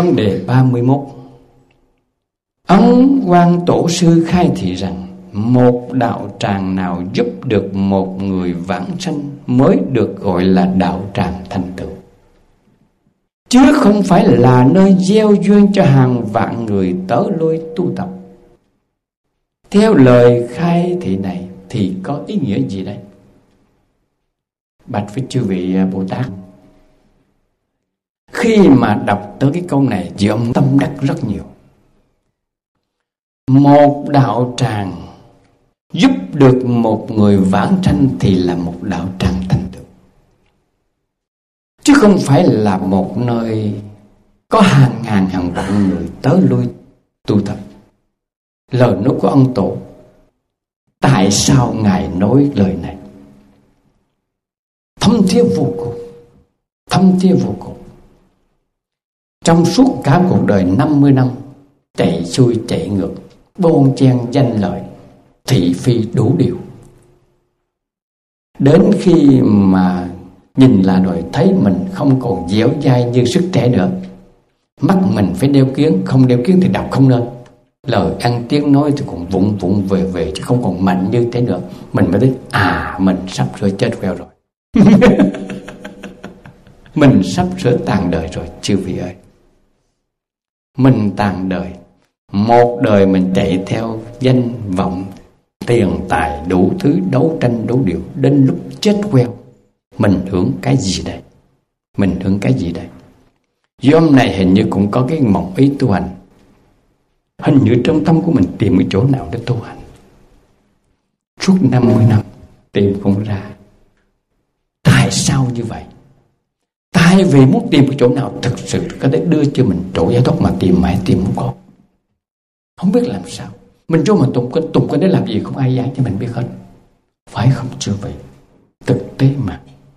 Vấn đề 31. Ấn Quang Tổ sư khai thị rằng một đạo tràng nào giúp được một người vãng sanh mới được gọi là đạo tràng thành tựu, chứ không phải là nơi gieo duyên cho hàng vạn người tới lui tu tập. Theo lời khai thị này thì có ý nghĩa gì đây? Bạch với chư vị Bồ Tát, khi mà đọc tới cái câu này, chị ông tâm đắc rất nhiều. Một đạo tràng giúp được một người vãng sanh thì là một đạo tràng thành tựu, chứ không phải là một nơi có hàng ngàn hàng vạn người tới lui tu tập. Lời nói của ông Tổ, tại sao Ngài nói lời này? Thâm thiết vô cùng, thâm thiết vô cùng. Trong suốt cả cuộc đời 50 năm chạy xuôi chạy ngược, bon chen danh lợi, thị phi đủ điều, đến khi mà nhìn lại rồi thấy mình không còn dẻo dai như sức trẻ nữa, mắt mình phải đeo kiếng, không đeo kiếng thì đọc không nên, lời ăn tiếng nói thì còn vụng vụng về về chứ không còn mạnh như thế nữa. Mình mới thấy mình sắp sửa chết queo rồi. Mình sắp sửa tàn đời rồi chư vị ơi. Mình tàn đời, một đời mình chạy theo danh vọng, tiền tài đủ thứ, đấu tranh đủ điều, đến lúc chết queo mình hưởng cái gì đây? Mình hưởng cái gì đây? Vì hôm nay hình như cũng có cái mộng ý tu hành, hình như trong tâm của mình tìm cái chỗ nào để tu hành. Suốt 50 năm tìm không ra. Tại sao như vậy? Tại vì muốn tìm cái chỗ nào thực sự có thể đưa cho mình chỗ giải thoát, mà tìm mãi tìm không có. Không biết làm sao. Mình cho mà tụng kinh để làm gì không ai dạy cho mình biết hết. Phải không chưa vậy? Thực tế mà.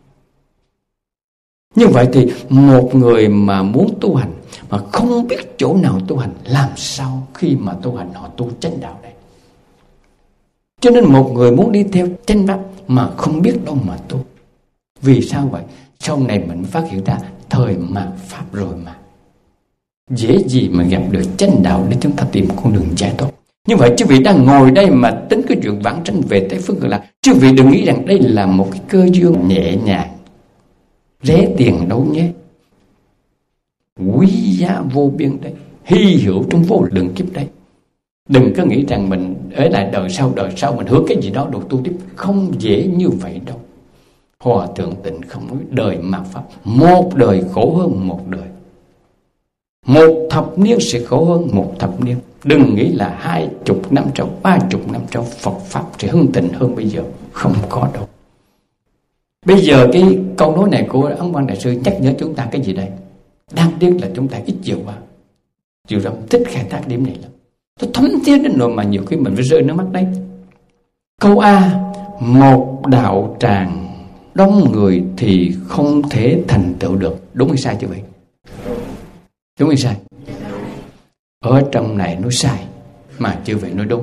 Như vậy thì một người mà muốn tu hành mà không biết chỗ nào tu hành, làm sao khi mà tu hành họ tu chánh đạo đây? Cho nên một người muốn đi theo chánh pháp mà không biết đâu mà tu. Vì sao vậy? Sau này mình phát hiện ra thời mạt pháp rồi mà. Dễ gì mà gặp được chánh đạo để chúng ta tìm con đường giải thoát. Như vậy chư vị đang ngồi đây mà tính cái chuyện vãng sanh về Tây Phương Cực Lạc, chư vị đừng nghĩ rằng đây là một cái cơ duyên nhẹ nhàng, rẻ tiền đâu nhé. Quý giá vô biên đấy, hy hữu trong vô lượng kiếp đấy. Đừng có nghĩ rằng mình ở lại đời sau mình hứa cái gì đó được tu tiếp. Không dễ như vậy đâu. Hòa Thượng Tịnh không nói đời mạt pháp, một đời khổ hơn một đời, một thập niên sẽ khổ hơn một thập niên. Đừng nghĩ là 20 năm sau, 30 năm sau Phật pháp sẽ hưng thịnh hơn bây giờ. Không có đâu. Bây giờ cái câu nói này của Ấn Quang Đại Sư nhắc nhở chúng ta cái gì đây? Đáng tiếc là chúng ta ít chịu quá. Chịu lắm, thích khai thác điểm này lắm. Nó thấm thiết đến nỗi mà nhiều khi mình phải rơi nước mắt đấy. Câu A, một đạo tràng đông người thì không thể thành tựu được. Đúng hay sai chứ vậy? Đúng hay sai? Ở trong này nói sai, mà chưa vậy nói đúng.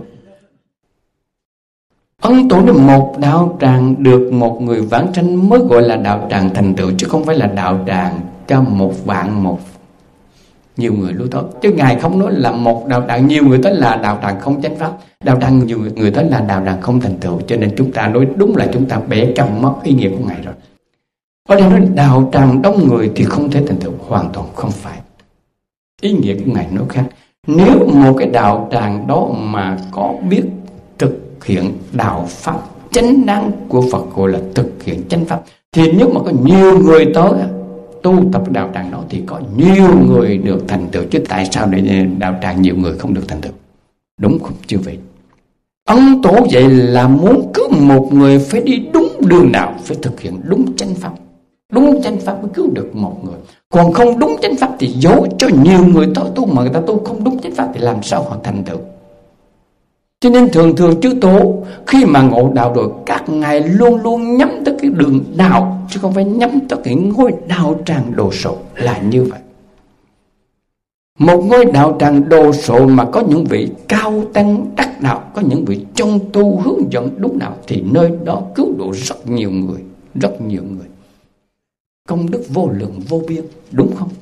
Ấn Tổ nói một đạo tràng được một người vãng sanh mới gọi là đạo tràng thành tựu, chứ không phải là đạo tràng cho một vạn một nhiều người lưu thoát. Chứ Ngài không nói là một đạo tràng nhiều người tới là đạo tràng không chánh pháp, đạo tràng nhiều người tới là đạo tràng không thành tựu. Cho nên chúng ta nói đúng là chúng ta bẻ cong mất ý nghĩa của Ngài rồi. Ở đây nói đạo tràng đông người thì không thể thành tựu, hoàn toàn không phải. Ý nghĩa của Ngài nói khác. Nếu một cái đạo tràng đó mà có biết thực hiện đạo pháp chánh đáng của Phật, gọi là thực hiện chánh pháp, thì nếu mà có nhiều người tới tu tập đạo tràng đó thì có nhiều người được thành tựu. Chứ tại sao để đạo tràng nhiều người không được thành tựu? Đúng không chư vị? Ấn Tổ vậy là muốn cứu một người phải đi đúng đường nào, phải thực hiện đúng chánh pháp. Đúng chánh pháp mới cứu được một người. Còn không đúng chánh pháp thì dẫu cho nhiều người tới tu mà người ta tu không đúng chánh pháp thì làm sao họ thành tựu? Cho nên thường chư Tổ khi mà ngộ đạo rồi, các ngài luôn luôn nhắm tới cái đường đạo, chứ không phải nhắm tới cái ngôi đạo tràng đồ sộ là như vậy. Một ngôi đạo tràng đồ sộ mà có những vị cao tăng đắc đạo, có những vị trong tu hướng dẫn đúng đạo, thì nơi đó cứu độ rất nhiều người, rất nhiều người. Công đức vô lượng vô biên, đúng không?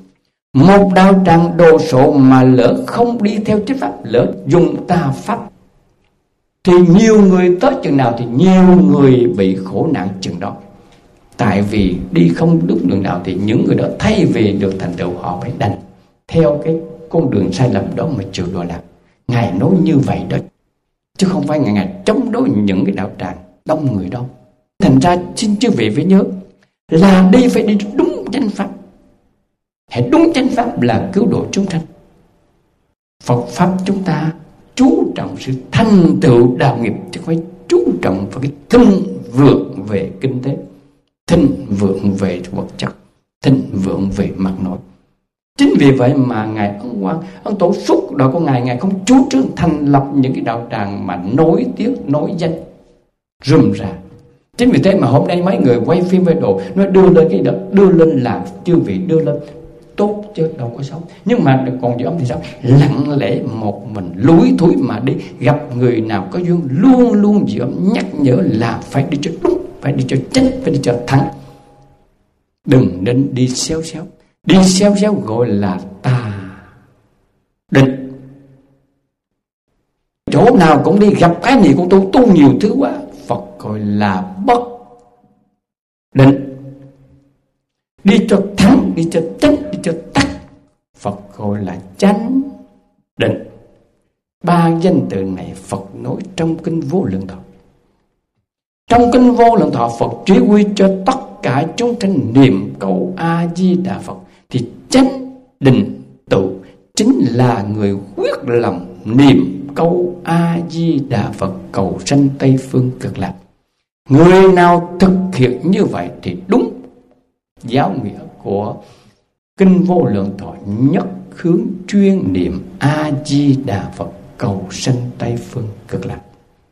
Một đạo tràng đồ sộ mà lỡ không đi theo chánh pháp, lỡ dùng tà pháp, thì nhiều người tới chừng nào thì nhiều người bị khổ nạn chừng đó. Tại vì đi không đúng đường nào thì những người đó thay vì được thành tựu, họ phải đành theo cái con đường sai lầm đó mà chịu đọa lạc. Ngài nói như vậy đó, chứ không phải Ngài chống đối những cái đạo tràng đông người đâu. Thành ra xin chư vị phải nhớ là đi phải đi đúng chánh pháp. Hãy đúng chánh pháp là cứu độ chúng sanh. Phật pháp chúng ta chú trọng sự thành tựu đạo nghiệp, chứ không phải chú trọng vào cái thịnh vượng về kinh tế, thịnh vượng về vật chất, thịnh vượng về mặt nội. Chính vì vậy mà Ngài Ấn Quang, Ấn Tổ suốt đời của Ngài không chú trương thành lập những cái đạo tràng mà nổi tiếng, nổi danh rùm rà. Chính vì thế mà hôm nay mấy người quay phim video nó đưa lên cái đó, đưa lên làm chư vị đưa lên tốt chứ đâu có xấu. Nhưng mà còn giữa ông thì sao? Lặng lẽ một mình lúi thúi mà đi, gặp người nào có duyên luôn luôn giữa ông nhắc nhở là phải đi cho đúng, phải đi cho chánh, phải đi cho thẳng. Đừng nên đi xéo xéo. Đi xéo xéo gọi là tà định. Chỗ nào cũng đi, gặp cái gì cũng tu nhiều thứ quá, Phật gọi là bất định. Đi cho thắng, đi cho chánh, đi cho tắc, Phật gọi là chánh định. Ba danh từ này Phật nói trong kinh Vô Lượng Thọ. Trong kinh Vô Lượng Thọ, Phật chỉ huy cho tất cả chúng sanh niệm câu A Di Đà Phật. Thì chánh định tụ chính là người quyết lòng niệm câu A Di Đà Phật cầu sanh Tây Phương Cực Lạc. Người nào thực hiện như vậy thì đúng giáo nghĩa của kinh Vô Lượng Thọ, nhất hướng chuyên niệm A Di Đà Phật cầu sanh Tây Phương Cực Lạc.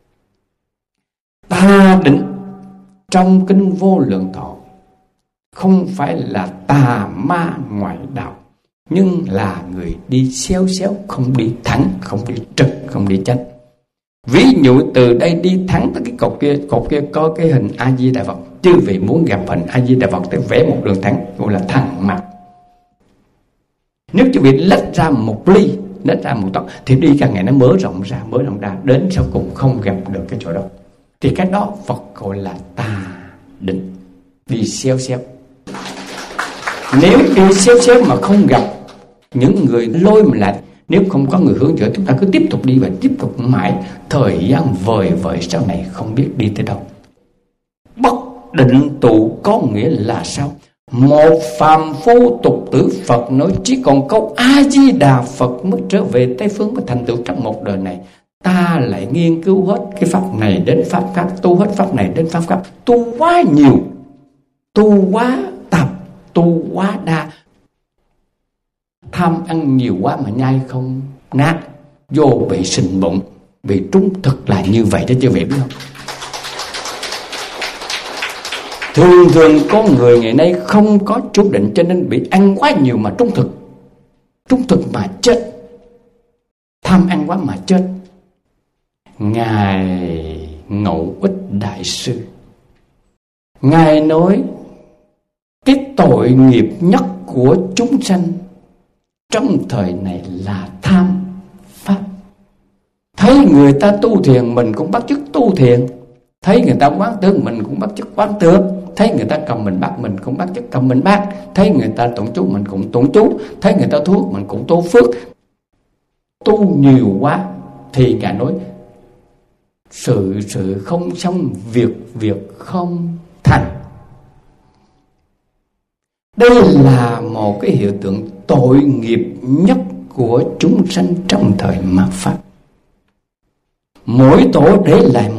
Tà định trong kinh Vô Lượng Thọ không phải là tà ma ngoại đạo, nhưng là người đi xéo xéo, không đi thẳng, không đi trực, không đi chánh. Ví dụ từ đây đi thẳng tới cái cột kia có cái hình A Di Đà Phật. Chư vị muốn gặp hình A Di Đà Phật thì vẽ một đường thẳng, gọi là thẳng mặt. Nếu chư vị lách ra một ly, lách ra một tóc thì đi càng ngày nó mở rộng ra, đến sau cùng không gặp được cái chỗ đó. Thì cái đó Phật gọi là tà định, đi xéo xéo. Nếu đi xéo xéo mà không gặp những người lôi mình lại, nếu không có người hướng dẫn, chúng ta cứ tiếp tục đi và tiếp tục mãi, thời gian vời vợi sau này không biết đi tới đâu. Bất định tụ có nghĩa là sao? Một phàm phu tục tử, Phật nói chỉ còn câu A Di Đà Phật mới trở về Tây Phương, mới thành tựu trong một đời này. Ta lại nghiên cứu hết cái pháp này đến pháp khác, tu hết pháp này đến pháp khác, tu quá nhiều, tu quá tập, tu quá đa. Tham ăn nhiều quá mà nhai không nát, vô bị sình bụng, bị trúng thực là như vậy đó, chưa biết không? Thường có người ngày nay không có chú định, cho nên bị ăn quá nhiều mà trúng thực mà chết. Tham ăn quá mà chết. Ngài Ngẫu Ích Đại Sư, Ngài nói cái tội nghiệp nhất của chúng sanh trong thời này là tham pháp. Thấy người ta tu thiền mình cũng bắt chước tu thiền, thấy người ta quán tướng mình cũng bắt chước quán tướng, thấy người ta cầm mình bát mình cũng bắt chước cầm mình bát, thấy người ta tụng chú mình cũng tụng chú, thấy người ta thuốc mình cũng tu phước. Tu nhiều quá thì Ngài nói sự không xong, việc không thành. Đây là một cái hiện tượng tội nghiệp nhất của chúng sanh trong thời mạt Pháp. Mỗi tổ để lại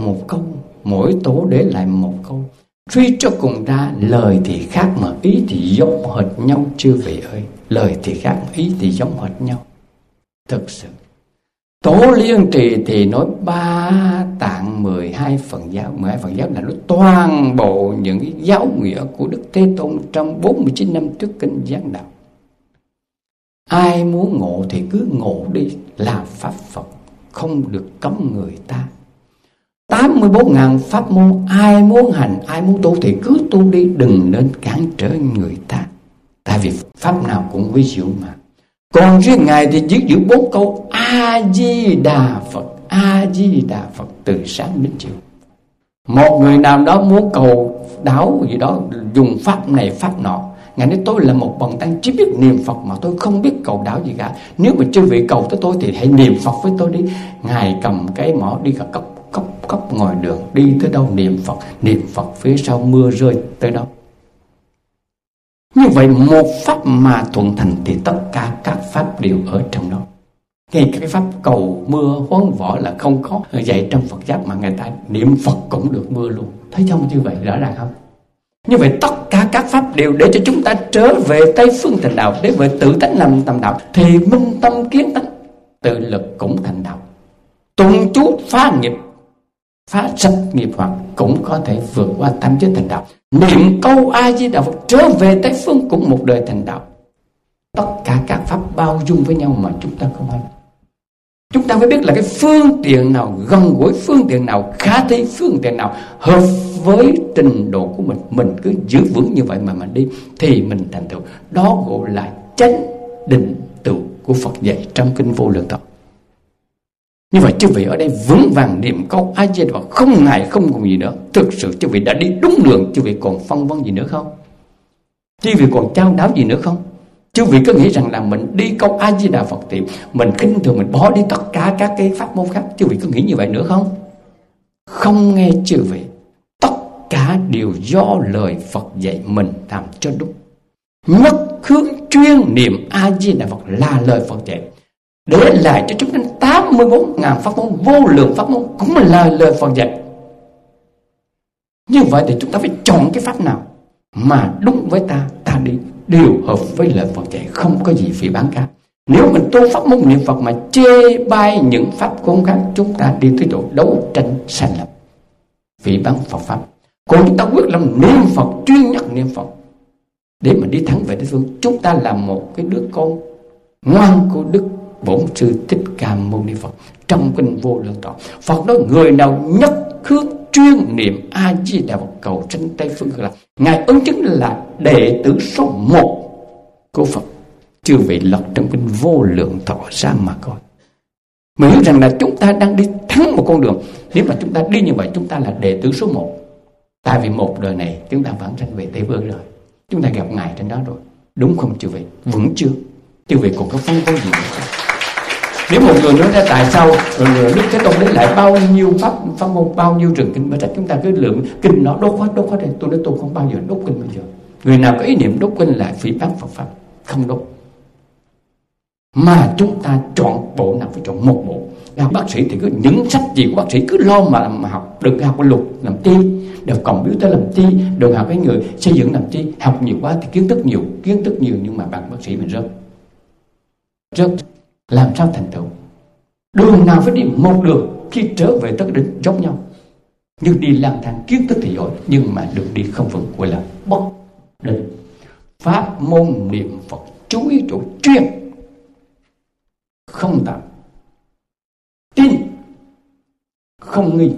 một câu, suy cho cùng ra lời thì khác mà ý thì giống hệt nhau. Chư vị ơi, lời thì khác, ý thì giống hệt nhau. Thực sự Tổ Liên Trì thì nói 3 tạng 12 phần giáo. 12 phần giáo là nói toàn bộ những cái giáo nghĩa của Đức Thế Tôn trong 49 năm trước kinh giảng đạo. Ai muốn ngộ thì cứ ngộ đi, là pháp Phật, không được cấm người ta. 84.000 pháp môn, ai muốn hành, ai muốn tu thì cứ tu đi, đừng nên cản trở người ta. Tại vì pháp nào cũng vi diệu mà. Còn riêng Ngài thì chỉ giữ 4 câu A-di-đà Phật, A-di-đà Phật từ sáng đến chiều. Một người nào đó muốn cầu đáo gì đó, dùng pháp này pháp nọ, Ngài nói tôi là một bần tăng chỉ biết niệm Phật mà tôi không biết cầu đáo gì cả. Nếu mà chư vị cầu tới tôi thì hãy niệm Phật với tôi đi. Ngài cầm cái mõ đi cả cốc ngoài đường, đi tới đâu niệm Phật phía sau mưa rơi tới đâu. Như vậy một pháp mà thuận thành thì tất cả các pháp đều ở trong đó. Ngay cái pháp cầu mưa huấn võ là không có dạy trong Phật giáo, mà người ta niệm Phật cũng được mưa luôn. Thấy không như vậy, rõ ràng không? Như vậy tất cả các pháp đều để cho chúng ta trở về Tây Phương thành đạo, để về tự tánh làm tầm đạo, thì minh tâm kiến tánh, tự lực cũng thành đạo. Tụng chú phá nghiệp, phá sạch nghiệp hoặc cũng có thể vượt qua tam giới thành đạo. Niệm câu A Di Đà Phật trở về Tây Phương cũng một đời thành đạo. Tất cả các pháp bao dung với nhau mà chúng ta không hay. Chúng ta phải biết là cái phương tiện nào gần gũi, phương tiện nào khả thi, phương tiện nào hợp với trình độ của mình cứ giữ vững như vậy mà mình đi thì mình thành tựu. Đó gọi là chánh định tựu của Phật dạy trong kinh Vô Lượng Thọ. Như vậy chư vị ở đây vững vàng niệm câu A Di Đà Phật, không ngại không còn gì nữa. Thực sự chư vị đã đi đúng đường, chư vị còn phân vân gì nữa không? Chư vị còn chao đáo gì nữa không? Chư vị có nghĩ rằng là mình đi câu A Di Đà Phật thì mình khinh thường, mình bỏ đi tất cả các cái pháp môn khác? Chư vị có nghĩ như vậy nữa không? Không nghe chư vị, tất cả đều do lời Phật dạy mình làm cho đúng. Nhất hướng chuyên niệm A Di Đà Phật là lời Phật dạy, để lại cho chúng ta 84.000 pháp môn, vô lượng pháp môn cũng là lời Phật dạy. Như vậy thì chúng ta phải chọn cái pháp nào mà đúng với ta đi, đều hợp với lời Phật dạy, không có gì phỉ báng cả. Nếu mình tu pháp môn niệm Phật mà chê bai những pháp môn khác, chúng ta đi tới chỗ đấu tranh sai lầm, phỉ báng Phật pháp. Còn chúng ta quyết lòng niệm Phật, chuyên nhất niệm Phật để mà đi thẳng về Tây Phương, chúng ta là một cái đứa con ngoan của Đức Bổn Sư Thích Ca Mâu Ni Phật. Trong kinh Vô Lượng Thọ, Phật nói người nào nhất hướng chuyên niệm A Di Đà Phật cầu sanh Tây Phương Cực Lạc, Ngài ứng chứng là đệ tử số 1 của Phật. Chư vị lật trong kinh Vô Lượng Thọ ra mà coi, mình hiểu rằng là chúng ta đang đi thắng một con đường. Nếu mà chúng ta đi như vậy, chúng ta là đệ tử số 1. Tại vì một đời này chúng ta vẫn sanh về Tây Phương rồi, chúng ta gặp Ngài trên đó rồi, đúng không chư vị? Vững chưa? Chư vị còn có phân vân gì nữa? Nếu một người nói ra tại sao rồi Đức Thế Tôn để lại bao nhiêu pháp môn, bao nhiêu rừng kinh, mà trách chúng ta cứ lượm kinh nó đốt hết đây. Tôi nói tôi không bao giờ đốt kinh bao giờ. Người nào có ý niệm đốt kinh là phỉ báng Phật pháp, không đốt. Mà chúng ta chọn bộ nào phải chọn một bộ. Bác sĩ thì cứ những sách gì của bác sĩ cứ lo mà học, đừng học luật làm chi, đừng còn biểu tới làm chi, đừng học cái người xây dựng làm chi. Học nhiều quá thì kiến thức nhiều nhưng mà bằng bác sĩ mình rớt. Làm sao thành tựu? Đường nào phải đi một đường, khi trở về tất định giống nhau. Nhưng đi lang thang kiến thức thì giỏi, nhưng mà đường đi không vững, gọi là bất định. Pháp môn niệm Phật chú ý chỗ chuyên, không tạm, tin, không nghi.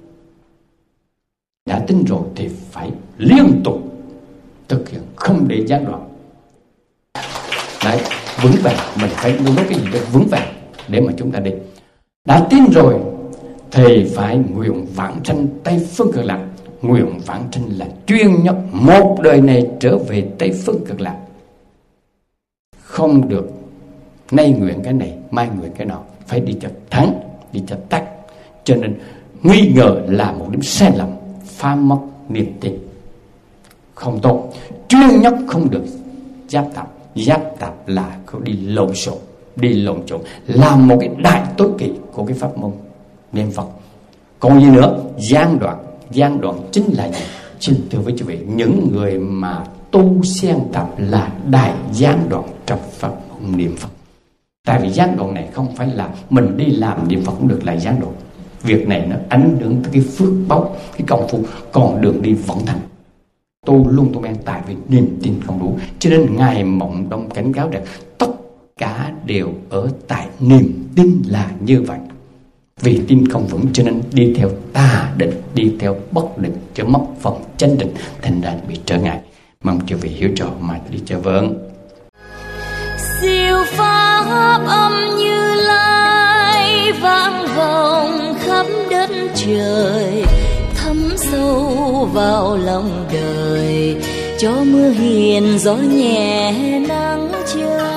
Đã tin rồi thì phải liên tục thực hiện, không để gián đoạn. Đấy, vững vàng, mình phải nói cái gì đó vững vàng để mà chúng ta đi. Đã tin rồi thì phải nguyện vãng sanh Tây Phương Cực Lạc. Nguyện vãng sanh là chuyên nhất một đời này trở về Tây Phương Cực Lạc. Không được nay nguyện cái này, mai nguyện cái nọ, phải đi cho thắng, đi cho tắc. Cho nên nghi ngờ là một điểm sai lầm, phá mất niềm tin, không tốt. Chuyên nhất không được giáp tạp là đi lộn xộn, làm một cái đại tối kỵ của cái pháp môn niệm Phật. Còn gì nữa? Gián đoạn chính là gì? Xin thưa với quý vị, những người mà tu xen tạp là đại gián đoạn trong pháp môn niệm Phật. Tại vì gián đoạn này không phải là mình đi làm niệm Phật cũng được là gián đoạn. Việc này nó ảnh hưởng tới cái phước báu, cái công phu, còn đường đi vẫn thành. Tu luôn tu men, tại vì niềm tin không đủ. Cho nên Ngài Mộng Đông cảnh cáo rằng tất cả đều ở tại niềm tin là như vậy. Vì tin không vững cho nên đi theo tà định, đi theo bất định, cho mất phần chánh định, thành ra bị trở ngại. Mong chư vị hiểu rõ mà đi cho vâng. Siêu pháp âm Như Lai vang vọng khắp đất trời, thấm sâu vào lòng đời, cho mưa hiền gió nhẹ nắng trời.